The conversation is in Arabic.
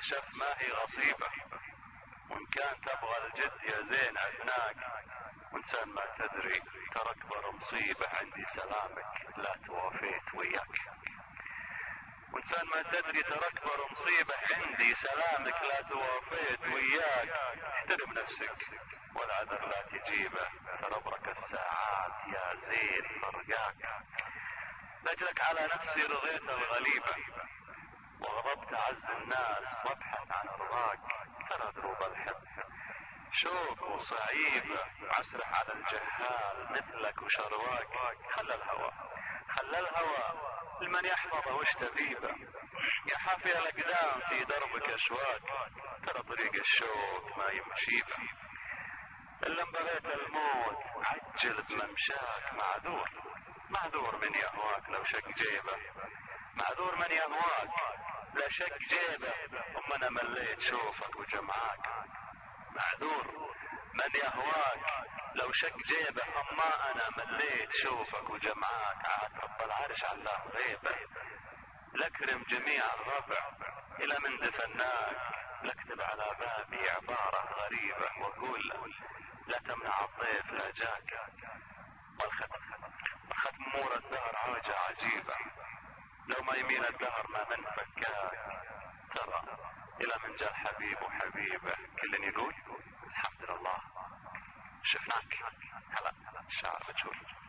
شف ما هي غصيبة، وإن كان تبغى الجد يا زين عفناك، وإنسان ما تدري ترى أكبر مصيبة عندي سلامك لا توافيت وياك. وإنسان ما تدري ترى أكبر مصيبة عندي سلامك لا توافيت وياك. احترم نفسك والعذر لا تجيبه، ترى برك الساعات يا زين فرقاك. لأجلك على نفسي رضيت الغليبة، وغضبت أعز الناس وابحث عن رضاك. ترى دروب الحب شوق وصعيبة، عسرح على الجهال مثلك وشرواك. خلى الهوى لمن يحفظه وش تبيبه، يا حافي الأقدام في دربك أشواك. ترى طريق الشوق ما يمشيبه، إلا بغيت الموت عجل بممشاك. معذور من يهواك لو شق جيبه، معذور من يهواك لا شق جيبه، أم أنا مليت شوفك وجمعاك. معذور من يهواك لو شق جيبه، أما أنا مليت شوفك وجمعاك. عاد رب العرش علاه غيبه، لكرم جميع الربع إلى من دفناك. لاكتب على بابي عبارة غريبة وقول لا تمنع الضيف لا جاك. والختم مور الدهر حاجة عجيبة، لو ما يمين الدهر ما من فكاك. ترى إلى من جاء الحبيب وحبيبه، كل يقول الحمد لله شفناك. هلا الشعر مجهول.